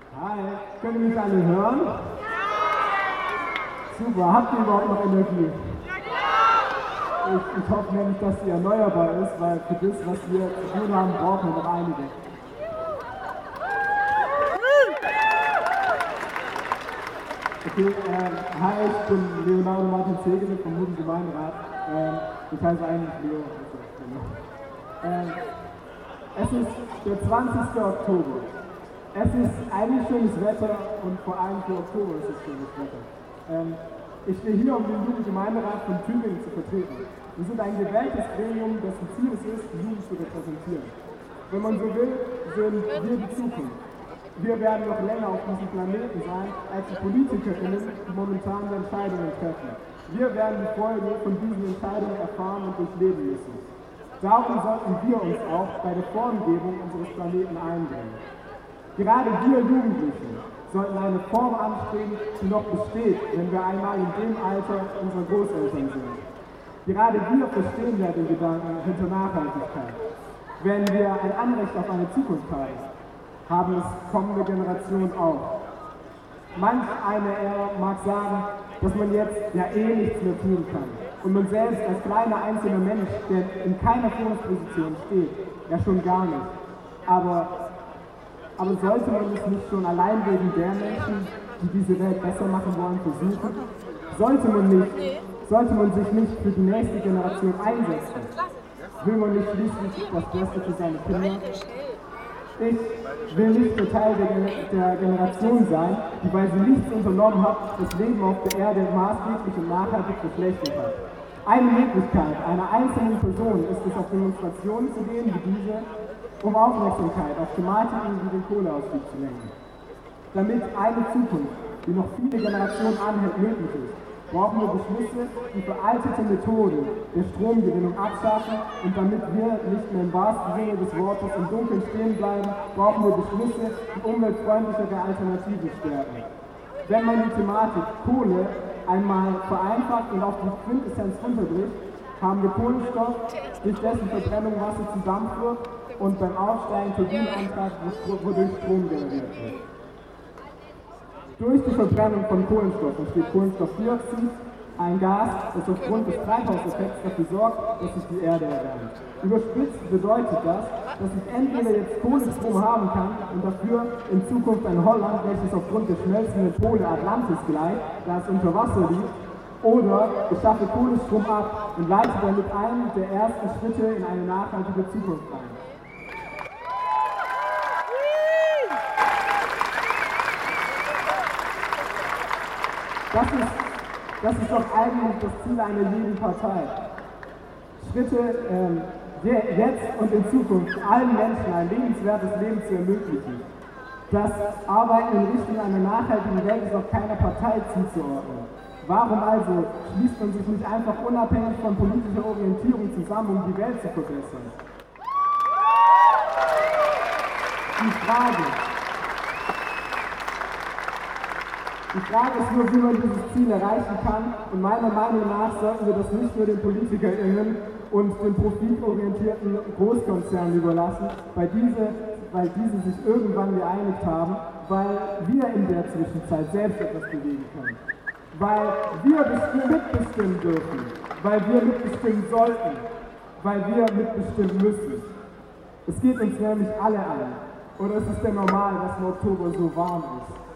Hi, können ihr mich alle hören? Super, habt ihr überhaupt noch Energie? Ich hoffe nämlich, dass sie erneuerbar ist, weil für das, was wir zu tun haben, brauchen wir noch einige. Okay, hi, ich bin Leonardo Martin Zegele vom Jugendgemeinderat. Ich heiße eigentlich Leo. Es ist der 20. Oktober. Es ist eigentlich schönes Wetter und vor allem für Oktober ist es schönes Wetter. Ich stehe hier, um den Jugendgemeinderat von Tübingen zu vertreten. Wir sind ein gewähltes Gremium, dessen Ziel es ist, die Jugend zu repräsentieren. Wenn man so will, sind wir die Zukunft. Wir werden noch länger auf diesem Planeten sein, als die PolitikerInnen, die momentan Entscheidungen treffen. Wir werden die Folgen von diesen Entscheidungen erfahren und durchleben müssen. Darum sollten wir uns auch bei der Formgebung unseres Planeten einbringen. Gerade wir Jugendlichen sollten eine Form anstreben, die noch besteht, wenn wir einmal in dem Alter unserer Großeltern sind. Gerade wir verstehen ja den Gedanken hinter Nachhaltigkeit. Wenn wir ein Anrecht auf eine Zukunft haben es kommende Generationen auch. Manch einer mag sagen, dass man jetzt ja nichts mehr tun kann. Und man selbst als kleiner einzelner Mensch, der in keiner Führungsposition steht, ja schon gar nicht. Aber sollte man es nicht schon allein wegen der Menschen, die diese Welt besser machen wollen, versuchen? Sollte man sich nicht für die nächste Generation einsetzen? Will man nicht schließlich das Beste für seine Kinder? Ich will nicht der Teil der Generation sein, die, weil sie nichts unternommen hat, das Leben auf der Erde maßgeblich und nachhaltig verschlechtert hat. Eine Möglichkeit einer einzelnen Person ist es, auf Demonstrationen zu gehen wie diese, um Aufmerksamkeit auf Thematiken wie den Kohleausstieg zu lenken. Damit eine Zukunft, die noch viele Generationen anhält, möglich ist, brauchen wir Beschlüsse, die veraltete Methoden der Stromgewinnung abschaffen, und damit wir nicht mehr im wahrsten Sinne des Wortes im Dunkeln stehen bleiben, brauchen wir Beschlüsse, die umweltfreundlichere Alternativen stärken. Wenn man die Thematik Kohle einmal vereinfacht und auf die Quintessenz runterbricht, haben wir Kohlenstoff, durch dessen Verbrennung Wasser zu Dampf wird und beim Aufsteigen Turbinenantrag, wodurch Strom generiert wird. Durch die Verbrennung von Kohlenstoff entsteht Kohlenstoffdioxid, ein Gas, das aufgrund des Treibhauseffekts dafür sorgt, dass sich die Erde erwärmt. Überspitzt bedeutet das, dass ich entweder jetzt Kohlestrom haben kann und dafür in Zukunft ein Holland, welches aufgrund der schmelzenden Pole Atlantis gleicht, da es unter Wasser liegt, oder ich schaffe Kohlestrom ab und leite damit einen der ersten Schritte in eine nachhaltige Zukunft ein. Das ist doch eigentlich das Ziel einer jeden Partei. Schritte jetzt und in Zukunft allen Menschen ein lebenswertes Leben zu ermöglichen. Das Arbeiten in Richtung einer nachhaltigen Welt ist auch keiner Partei zuzuordnen. Warum also schließt man sich nicht einfach unabhängig von politischer Orientierung zusammen, um die Welt zu verbessern? Die Frage ist nur, wie man dieses Ziel erreichen kann, und meiner Meinung nach sollten wir das nicht nur den PolitikerInnen und den profitorientierten Großkonzernen überlassen, weil diese sich irgendwann geeinigt haben, weil wir in der Zwischenzeit selbst etwas bewegen können. Weil wir mitbestimmen dürfen, weil wir mitbestimmen sollten, weil wir mitbestimmen müssen. Es geht uns nämlich alle an. Oder ist es denn normal, dass im Oktober so warm ist?